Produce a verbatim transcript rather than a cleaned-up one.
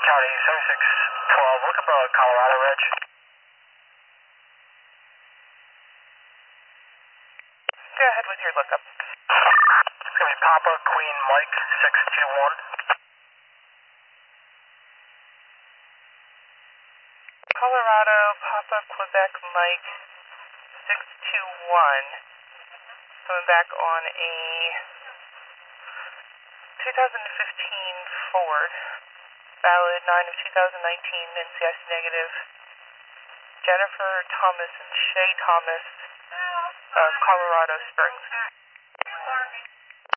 County seventy-six twelve, look up uh, Colorado Ridge. Go ahead with your lookup. It's going to be Papa Queen Mike six two one. Colorado, Papa, Quebec, Mike six two one. Coming back on a two thousand fifteen Ford. Valid nine of two thousand nineteen, N C S negative. Jennifer Thomas and Shay Thomas of Colorado Springs.